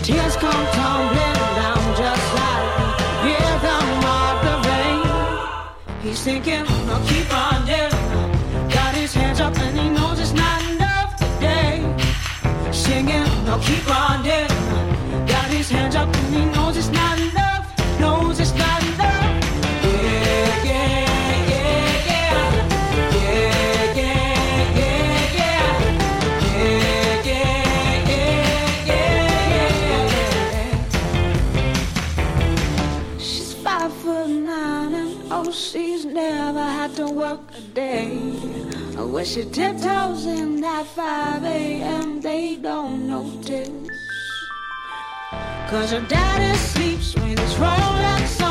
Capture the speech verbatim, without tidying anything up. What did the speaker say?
Tears come tumbling down just like the rhythm of the rain. He's thinking, I'll keep running. Got his hands up and he knows it's not enough today. Singing, I'll keep running. Got his hands up and he knows it's not enough. Knows it's not enough. Yeah, yeah, yeah, yeah. Yeah, yeah, yeah, yeah. Yeah, yeah, yeah, yeah, yeah. She's five foot nine and oh, she's never had to work a day. When she tiptoes in at five a.m. they don't notice, 'cause her daddy sleeps with his Rolex on.